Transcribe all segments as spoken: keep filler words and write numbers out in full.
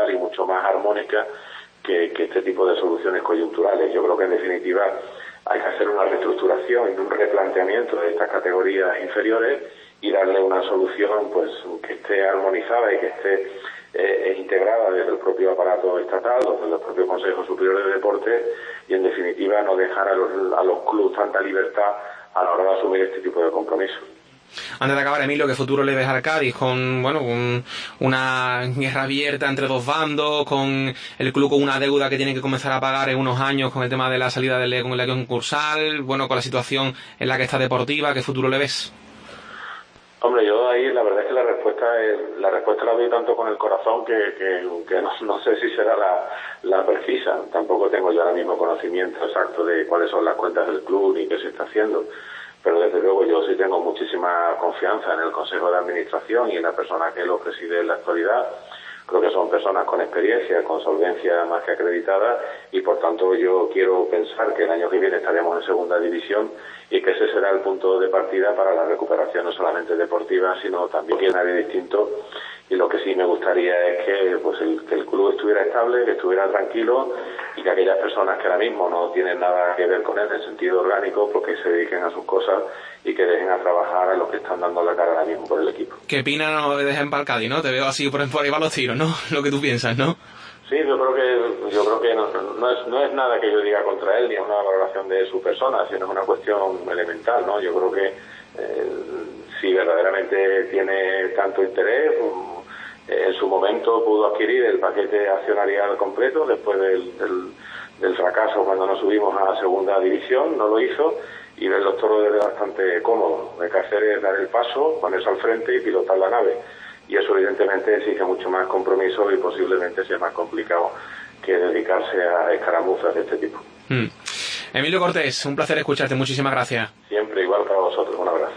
integral y mucho más armónica que, que este tipo de soluciones coyunturales. Yo creo que en definitiva hay que hacer una reestructuración y un replanteamiento de estas categorías inferiores y darle una solución pues que esté armonizada y que esté eh, integrada desde el propio aparato estatal, desde el propio Consejo Superior de Deportes, y en definitiva no dejar a los, a los clubes tanta libertad a la hora de asumir este tipo de compromisos. Antes de acabar, Emilio, ¿qué futuro le ves al Cádiz? Con, bueno, con una guerra abierta entre dos bandos, con el club con una deuda que tiene que comenzar a pagar en unos años con el tema de la salida del con la concursal, bueno, con la situación en la que está deportiva, ¿qué futuro le ves? Hombre, yo ahí la verdad es que la respuesta es, la respuesta la doy tanto con el corazón que, que, que no, no sé si será la, la precisa. Tampoco tengo yo ahora mismo conocimiento exacto de cuáles son las cuentas del club ni qué se está haciendo. Pero desde luego yo sí tengo muchísima confianza en el Consejo de Administración y en la persona que lo preside en la actualidad. Creo que son personas con experiencia, con solvencia más que acreditada, y por tanto yo quiero pensar que el año que viene estaremos en segunda división y que ese será el punto de partida para la recuperación no solamente deportiva, sino también que nadie distinto. Y lo que sí me gustaría es que pues el, que el club estuviera estable, que estuviera tranquilo, y que aquellas personas que ahora mismo no tienen nada que ver con él en sentido orgánico, pues que se dediquen a sus cosas y que dejen a trabajar a los que están dando la cara ahora mismo por el equipo. Que Pina no deja en pal Cádiz, ¿no? Te veo así por, por ahí va los tiros, ¿no? Lo que tú piensas, ¿no? Sí, yo creo que yo creo que no, no es no es nada que yo diga contra él ni es una valoración de su persona, sino es una cuestión elemental, ¿no? Yo creo que eh, si verdaderamente tiene tanto interés, um, en su momento pudo adquirir el paquete accionarial completo después del, del, del fracaso cuando nos subimos a segunda división, no lo hizo, y ver los toros es bastante cómodo. Lo que hay que hacer es dar el paso, ponerse al frente y pilotar la nave. Y eso evidentemente exige mucho más compromiso y posiblemente sea más complicado que dedicarse a escaramuzas de este tipo. Mm. Emilio Cortés, un placer escucharte, muchísimas gracias. Siempre igual para vosotros, un abrazo.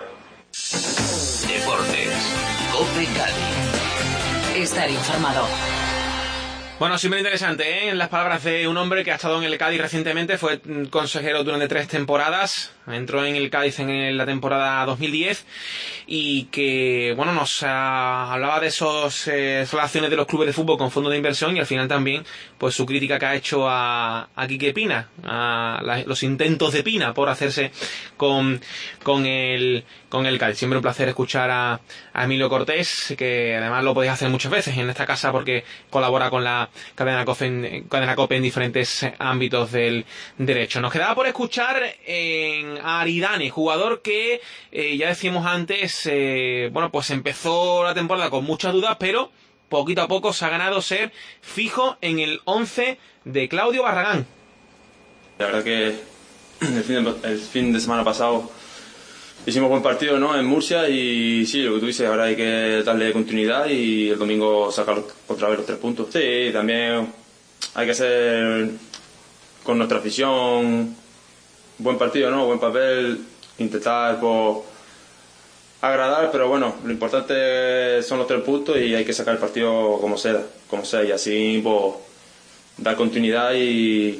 Deportes, COPE Cádiz. Estar informado. Bueno, siempre interesante, ¿eh? En las palabras de un hombre que ha estado en el Cádiz recientemente, fue consejero durante tres temporadas, entró en el Cádiz en la temporada dos mil diez y que, bueno, nos uh, hablaba de esos eh, relaciones de los clubes de fútbol con fondos de inversión y al final también, pues su crítica que ha hecho a, a Quique Pina, a la, los intentos de Pina por hacerse con, con el con el Cádiz. Siempre un placer escuchar a, a Emilio Cortés, que además lo podéis hacer muchas veces en esta casa porque colabora con la cadena COPE en, cadena COPE en diferentes ámbitos del derecho. Nos quedaba por escuchar en a Aridane, jugador que eh, ya decíamos antes, eh, bueno, pues empezó la temporada con muchas dudas, pero poquito a poco se ha ganado ser fijo en el once de Claudio Barragán. La verdad que el fin de, el fin de semana pasado hicimos buen partido, ¿no?, en Murcia, y sí, lo que tú dices, ahora hay que darle continuidad y el domingo sacar otra vez los tres puntos. Sí, también hay que hacer con nuestra afición buen partido, ¿no?, buen papel, intentar pues agradar, pero bueno, lo importante son los tres puntos y hay que sacar el partido como sea, como sea, y así pues dar continuidad y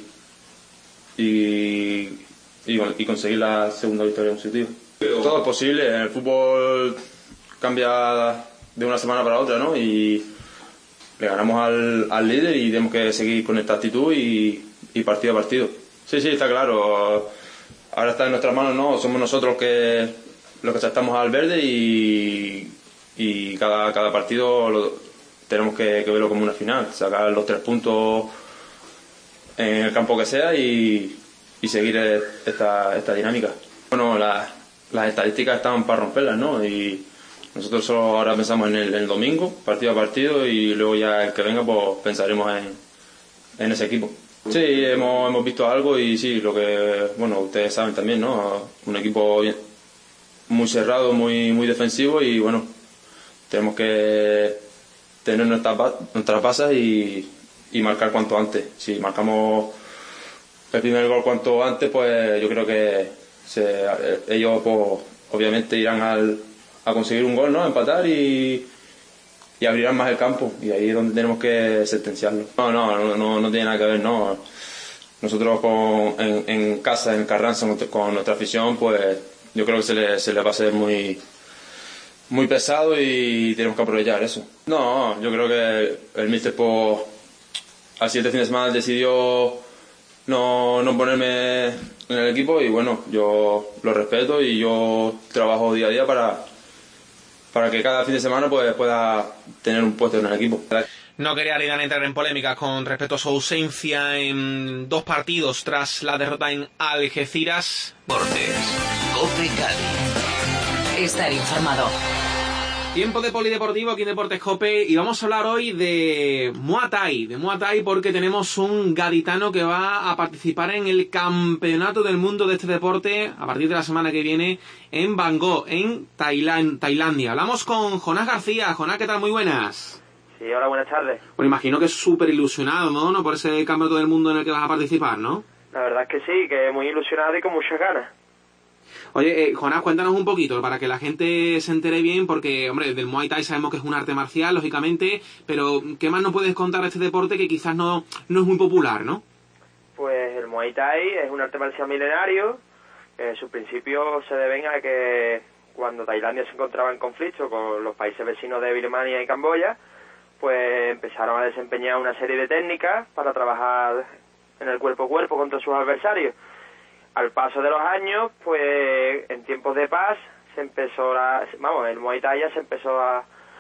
y, y, y conseguir la segunda victoria consecutiva. Todo es posible, en el fútbol cambia de una semana para otra, ¿no? Y le ganamos al, al líder y tenemos que seguir con esta actitud y, y partido a partido. Sí, sí, está claro. Ahora está en nuestras manos, ¿no? Somos nosotros que, los que saltamos al verde y, y cada, cada partido lo, tenemos que, que verlo como una final. Sacar los tres puntos en el campo que sea y, y seguir esta, esta dinámica. Bueno, la... las estadísticas estaban para romperlas, ¿no? Y nosotros solo ahora pensamos en el, en el domingo, partido a partido, y luego ya el que venga pues pensaremos en, en ese equipo. Sí, hemos, hemos visto algo y sí, lo que, bueno, ustedes saben también, ¿no? Un equipo muy cerrado, muy, muy defensivo, y bueno, tenemos que tener nuestras, nuestras bases y, y marcar cuanto antes. Si marcamos el primer gol cuanto antes, pues yo creo que Se, ellos pues, obviamente irán al, a conseguir un gol, ¿no?, empatar y, y abrirán más el campo, y ahí es donde tenemos que sentenciarlo. No, no, no, no, no tiene nada que ver, no. Nosotros con, en, en casa, en Carranza, con nuestra afición, pues yo creo que se le, se le va a hacer muy, muy pesado y tenemos que aprovechar eso. No, yo creo que el míster pues al siguiente fin de semana decidió no, no ponerme en el equipo y bueno, yo lo respeto y yo trabajo día a día para, para que cada fin de semana pues, pueda tener un puesto en el equipo. No quería Aridane entrar en polémicas con respecto a su ausencia en dos partidos tras la derrota en Algeciras. Deportes, COPE Cádiz. Estar informado. Tiempo de polideportivo aquí en Deportes COPE y vamos a hablar hoy de Muay Thai, de Muay Thai porque tenemos un gaditano que va a participar en el campeonato del mundo de este deporte a partir de la semana que viene en Bangkok, en Tailand, Tailandia. Hablamos con Jonás García. Jonás, ¿qué tal? Muy buenas. Sí, hola, buenas tardes. Bueno, imagino que es súper ilusionado, ¿no? ¿no? Por ese campeonato del mundo en el que vas a participar, ¿no? La verdad es que sí, que muy ilusionado y con muchas ganas. Oye, eh, Jonás, cuéntanos un poquito para que la gente se entere bien, porque, hombre, del Muay Thai sabemos que es un arte marcial, lógicamente, pero ¿qué más nos puedes contar de este deporte que quizás no, no es muy popular, no? Pues el Muay Thai es un arte marcial milenario, que sus principios se deben a que cuando Tailandia se encontraba en conflicto con los países vecinos de Birmania y Camboya, pues empezaron a desempeñar una serie de técnicas para trabajar en el cuerpo a cuerpo contra sus adversarios. Al paso de los años, pues en tiempos de paz se empezó a, vamos, el Muay Thai ya se empezó a,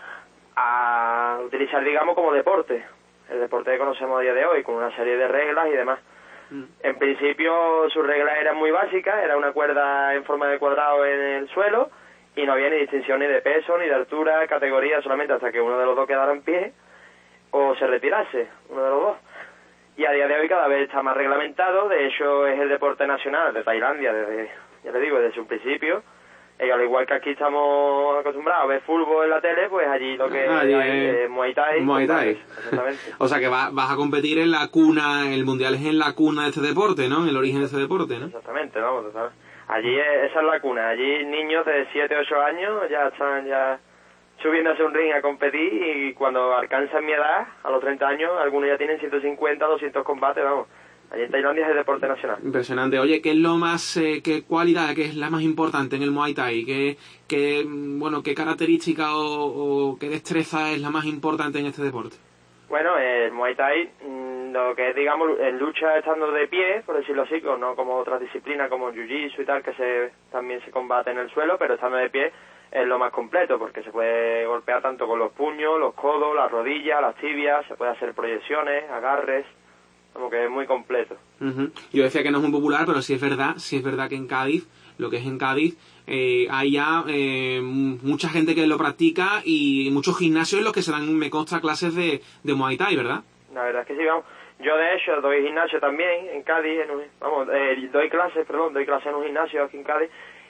a utilizar, digamos, como deporte, el deporte que conocemos a día de hoy, con una serie de reglas y demás. Mm. En principio sus reglas eran muy básicas, era una cuerda en forma de cuadrado en el suelo y no había ni distinción ni de peso, ni de altura, categoría, solamente hasta que uno de los dos quedara en pie o se retirase, uno de los dos. Y a día de hoy cada vez está más reglamentado, de hecho es el deporte nacional de Tailandia, desde, ya le digo, desde su principio. Y al igual que aquí estamos acostumbrados a ver fútbol en la tele, pues allí lo que ah, hay eh, es Muay Thai. Muay Thai. Exactamente. O sea que va, vas a competir en la cuna, el mundial es en la cuna de este deporte, ¿no? En el origen de este deporte, ¿no? Exactamente, vamos, ¿sabes? Allí es, esa es la cuna, allí niños de siete, ocho años ya están ya subiéndose un ring a competir y cuando alcanzan mi edad, a los treinta años, algunos ya tienen ciento cincuenta, doscientos combates, vamos. Allí en Tailandia es el deporte nacional. Impresionante. Oye, ¿qué es lo más, eh, qué cualidad, qué es la más importante en el Muay Thai? ¿Qué, qué, bueno, qué característica o, o qué destreza es la más importante en este deporte? Bueno, el Muay Thai, lo que es, digamos, en lucha estando de pie, por decirlo así, no como otras disciplinas como Jiu-Jitsu y tal, que se también se combate en el suelo, pero estando de pie es lo más completo, porque se puede golpear tanto con los puños, los codos, las rodillas, las tibias, se puede hacer proyecciones, agarres, como que es muy completo. Uh-huh. Yo decía que no es muy popular, pero sí es verdad, sí es verdad que en Cádiz, lo que es en Cádiz, eh, hay ya eh, mucha gente que lo practica y muchos gimnasios en los que se dan, me consta, clases de, de Muay Thai, ¿verdad? La verdad es que sí, vamos. Yo de hecho doy gimnasio también en Cádiz, en un, vamos, eh, doy clases, perdón, doy clases en un gimnasio aquí en Cádiz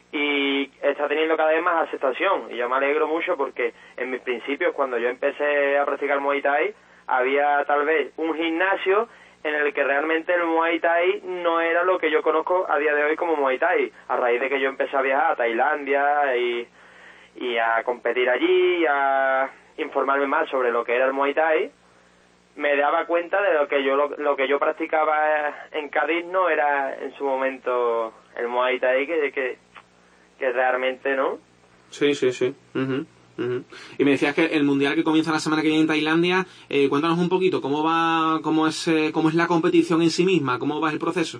y está teniendo cada vez más aceptación y yo me alegro mucho porque en mis principios cuando yo empecé a practicar Muay Thai había tal vez un gimnasio en el que realmente el Muay Thai no era lo que yo conozco a día de hoy como Muay Thai, a raíz de que yo empecé a viajar a Tailandia y, y a competir allí y a informarme más sobre lo que era el Muay Thai, me daba cuenta de lo que yo lo, lo que yo practicaba en Cádiz no era en su momento el Muay Thai que, que, que realmente no. Sí, sí, sí. Uh-huh. Uh-huh. Y me decías que el mundial que comienza la semana que viene en Tailandia, eh, cuéntanos un poquito cómo va, cómo es, eh, cómo es la competición en sí misma, cómo va el proceso.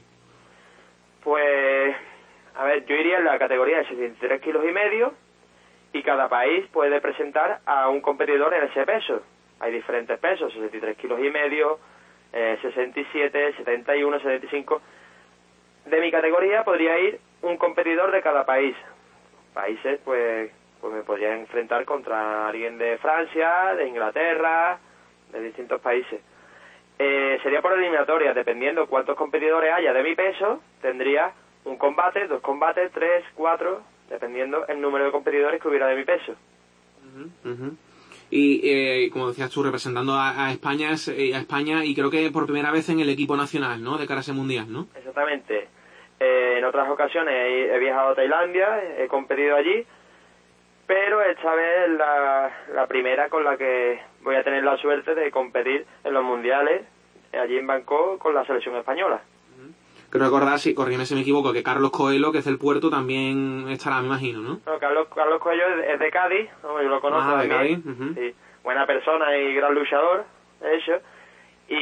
Pues, a ver, yo iría en la categoría de sesenta y tres kilos y medio y cada país puede presentar a un competidor en ese peso. Hay diferentes pesos, sesenta y tres kilos y medio, eh, sesenta y siete, setenta y uno, setenta y cinco. De mi categoría podría ir un competidor de cada país. Países, pues, pues me podría enfrentar contra alguien de Francia, de Inglaterra, de distintos países. Eh, sería por eliminatoria, dependiendo cuántos competidores haya de mi peso, tendría un combate, dos combates, tres, cuatro, dependiendo el número de competidores que hubiera de mi peso. Uh-huh, uh-huh. Y eh, como decías tú, representando a, a España eh, a España y creo que por primera vez en el equipo nacional, ¿no? De cara a ese mundial, ¿no? Exactamente. Eh, en otras ocasiones he, he viajado a Tailandia, he competido allí, pero esta vez la, la primera con la que voy a tener la suerte de competir en los mundiales allí en Bangkok con la selección española. Creo recordar, si corrígeme si me equivoco, que Carlos Coelho, que es del Puerto, también estará, me imagino, ¿no? No, Carlos, Carlos Coelho es de Cádiz, ¿no? Yo lo conozco ah, también. de Cádiz. Uh-huh. Sí, buena persona y gran luchador, de hecho. Y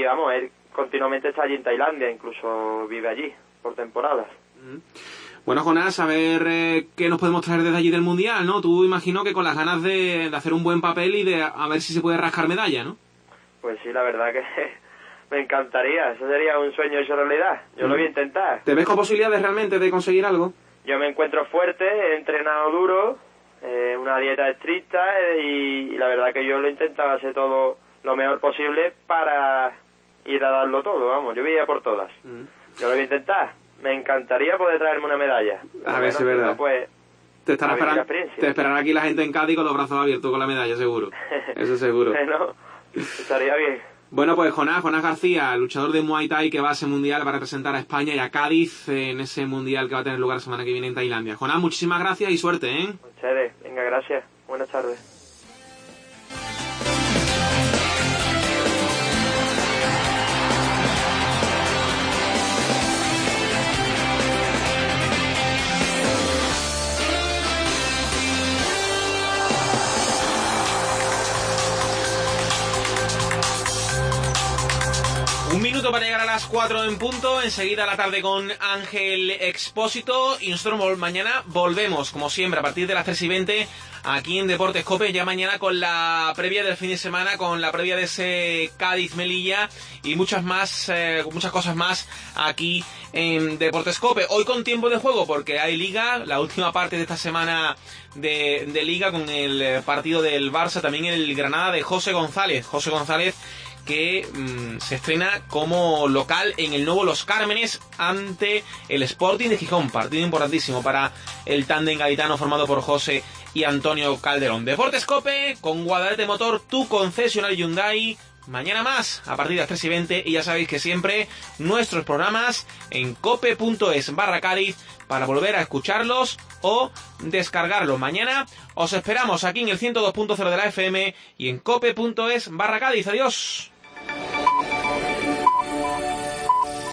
y vamos, él continuamente está allí en Tailandia, incluso vive allí por temporadas. Bueno, Jonás, a ver eh, qué nos podemos traer desde allí del Mundial, ¿no? Tú imagino que con las ganas de, de hacer un buen papel y de a ver si se puede rascar medalla, ¿no? Pues sí, la verdad que me encantaría, eso sería un sueño hecho realidad, yo mm. lo voy a intentar. ¿Te ves con posibilidades realmente de conseguir algo? Yo me encuentro fuerte, he entrenado duro, eh, una dieta estricta eh, y, y la verdad que yo lo intentaba hacer todo lo mejor posible para ir a darlo todo, vamos, yo voy a por todas. Mm. Yo lo voy a intentar. Me encantaría poder traerme una medalla. A ver si es verdad. Pues, te estará esperando, te esperará aquí la gente en Cádiz con los brazos abiertos con la medalla, seguro. Eso seguro. Bueno, estaría bien. Bueno, pues Jonás, Jonás García, luchador de Muay Thai que va a ese mundial para representar a España y a Cádiz en ese mundial que va a tener lugar la semana que viene en Tailandia. Jonás, muchísimas gracias y suerte, ¿eh? Ustedes, venga, gracias. Buenas tardes. Un minuto para llegar a las cuatro en punto, enseguida la tarde con Ángel Expósito y nosotros mañana volvemos, como siempre, a partir de las tres y veinte aquí en Deportes COPE, ya mañana con la previa del fin de semana, con la previa de ese Cádiz-Melilla y muchas más, eh, muchas cosas más aquí en Deportes COPE. Hoy con tiempo de juego porque hay Liga, la última parte de esta semana de, de Liga con el partido del Barça, también el Granada de José González. José González que mmm, se estrena como local en el nuevo Los Cármenes ante el Sporting de Gijón, partido importantísimo para el tándem gaditano formado por José y Antonio Calderón. Deportes COPE con Guadalete Motor, tu concesionario Hyundai. Mañana más, a partir de las tres y veinte, y ya sabéis que siempre nuestros programas en cope.es barra Cádiz para volver a escucharlos o descargarlos. Mañana os esperamos aquí en el ciento dos punto cero de la F M y en cope.es barra Cádiz. Adiós.